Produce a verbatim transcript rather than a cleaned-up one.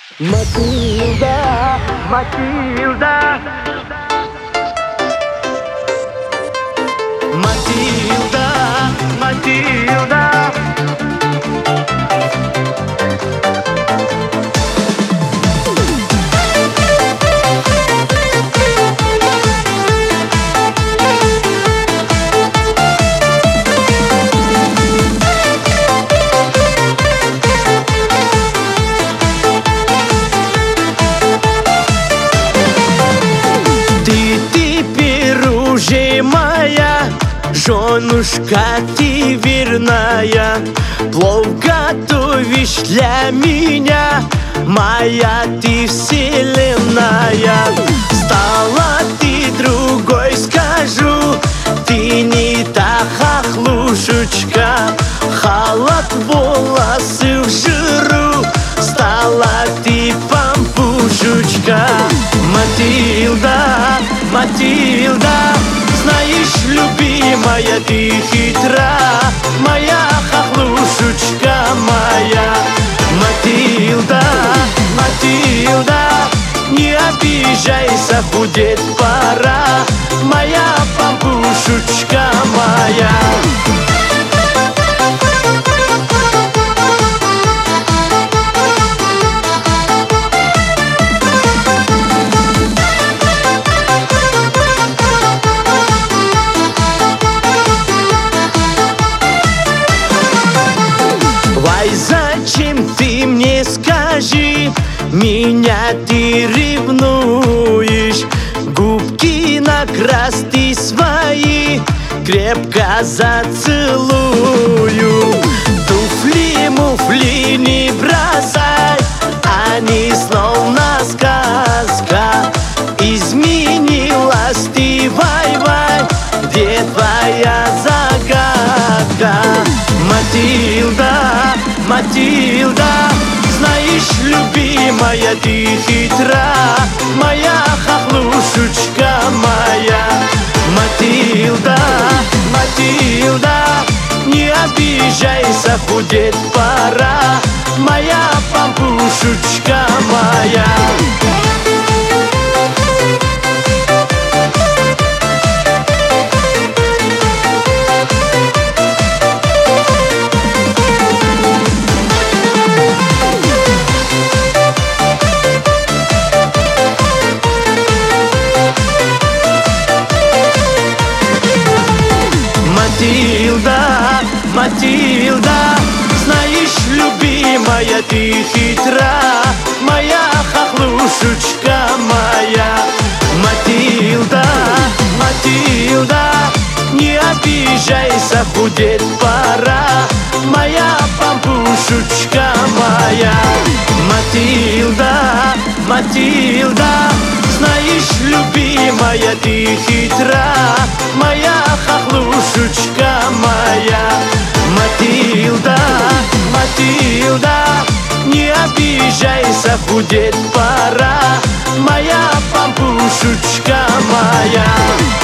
Матильда, Матильда, Матильда, Матильда. Моя женушка, ты верная, плов готовишь для меня, моя ты вселенная. Стала ты другой, скажу, ты не та хохлушечка, халат, волосы в жиру, стала ты пампушечка. Матильда, Матильда, знаешь, любимая, ты хитра, моя хохлушечка моя. Матильда, Матильда, не обижайся, будет пора, моя пампушечка моя. Зачем ты мне, скажи, меня ты ревнуешь? Губки накрась ты свои, крепко зацелую. Туфли, муфли не бросай, они словно сказка. Изменилась ты, вай-вай, где твоя загадка? Матильда, Матильда, знаешь, любимая, ты хитра, моя хохлушечка моя. Матильда, Матильда, не обижайся, будет пора, моя пампушечка моя. Матильда, Матильда, знаешь, любимая, ты хитра, моя хохлушечка моя. Матильда, Матильда, не обижайся, будет пора, моя пампушечка моя. Матильда, Матильда, знаешь, любимая, ты хитра, моя хохлушечка моя. Матильда, Матильда, не обижайся, будет пора, моя пампушечка моя.